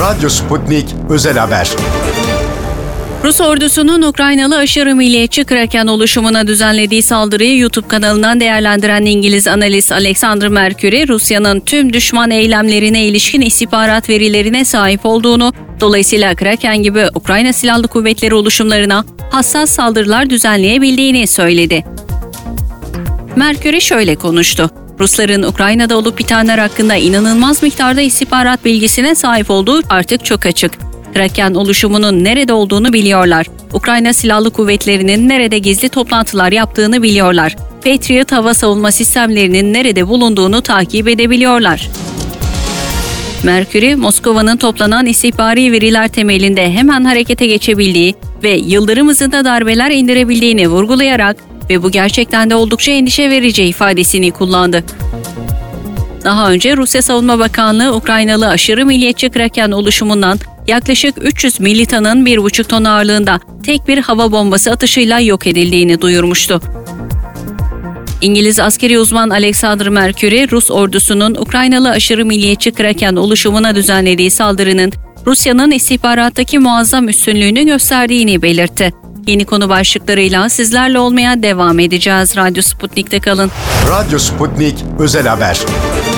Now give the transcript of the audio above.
Radyo Sputnik Özel Haber. Rus ordusunun Ukraynalı aşırı milliyetçi Kraken oluşumuna düzenlediği saldırıyı YouTube kanalından değerlendiren İngiliz analist Alexander Mercury, Rusya'nın tüm düşman eylemlerine ilişkin istihbarat verilerine sahip olduğunu, dolayısıyla Kraken gibi Ukrayna Silahlı Kuvvetleri oluşumlarına hassas saldırılar düzenleyebildiğini söyledi. Mercury şöyle konuştu. Rusların Ukrayna'da olup bitenler hakkında inanılmaz miktarda istihbarat bilgisine sahip olduğu artık çok açık. Kraken oluşumunun nerede olduğunu biliyorlar. Ukrayna Silahlı Kuvvetleri'nin nerede gizli toplantılar yaptığını biliyorlar. Patriot hava savunma sistemlerinin nerede bulunduğunu takip edebiliyorlar. Mercury, Moskova'nın toplanan istihbari veriler temelinde hemen harekete geçebildiği ve yıldırım hızında darbeler indirebildiğini vurgulayarak ve bu gerçekten de oldukça endişe verici ifadesini kullandı. Daha önce Rusya Savunma Bakanlığı, Ukraynalı aşırı milliyetçi Kraken oluşumundan yaklaşık 300 militanın 1,5 ton ağırlığında tek bir hava bombası atışıyla yok edildiğini duyurmuştu. İngiliz askeri uzman Alexander Mercury, Rus ordusunun Ukraynalı aşırı milliyetçi Kraken oluşumuna düzenlediği saldırının Rusya'nın istihbarattaki muazzam üstünlüğünü gösterdiğini belirtti. Yeni konu başlıklarıyla sizlerle olmaya devam edeceğiz. Radyo Sputnik'te kalın. Radyo Sputnik Özel Haber.